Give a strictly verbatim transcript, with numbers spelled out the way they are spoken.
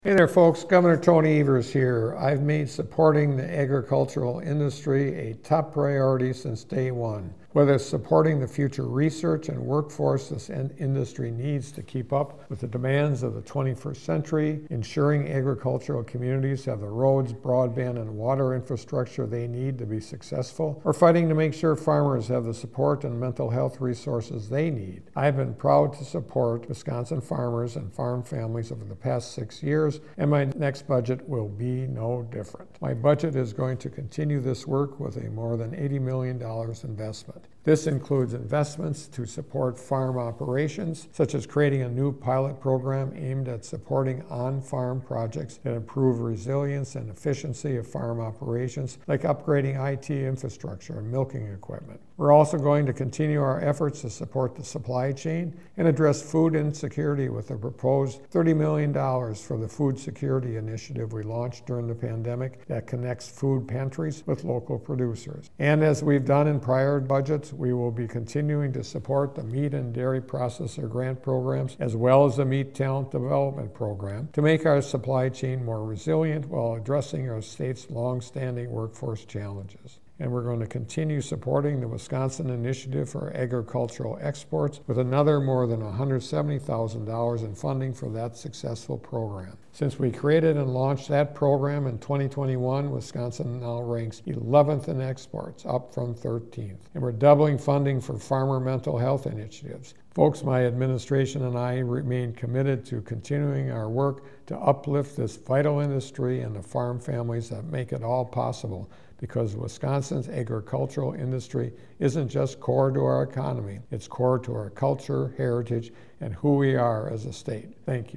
Hey there folks, Governor Tony Evers here. I've made supporting the agricultural industry a top priority since day one. Whether it's supporting the future research and workforce this industry needs to keep up with the demands of the twenty-first century, ensuring agricultural communities have the roads, broadband, and water infrastructure they need to be successful, or fighting to make sure farmers have the support and mental health resources they need. I've been proud to support Wisconsin farmers and farm families over the past six years, and my next budget will be no different. My budget is going to continue this work with a more than eighty million dollars investment. This includes investments to support farm operations, such as creating a new pilot program aimed at supporting on-farm projects that improve resilience and efficiency of farm operations, like upgrading I T infrastructure and milking equipment. We're also going to continue our efforts to support the supply chain and address food insecurity with a proposed thirty million dollars for the Food Security Initiative we launched during the pandemic that connects food pantries with local producers. And as we've done in prior budgets, we will be continuing to support the Meat and Dairy Processor Grant Programs as well as the Meat Talent Development Program to make our supply chain more resilient while addressing our state's long-standing workforce challenges. And we're going to continue supporting the Wisconsin Initiative for Agricultural Exports with another more than one hundred seventy thousand dollars in funding for that successful program. Since we created and launched that program in twenty twenty-one, Wisconsin now ranks eleventh in exports, up from thirteenth. And we're doubling funding for farmer mental health initiatives. Folks, my administration and I remain committed to continuing our work to uplift this vital industry and the farm families that make it all possible, because Wisconsin's agricultural industry isn't just core to our economy, it's core to our culture, heritage, and who we are as a state. Thank you.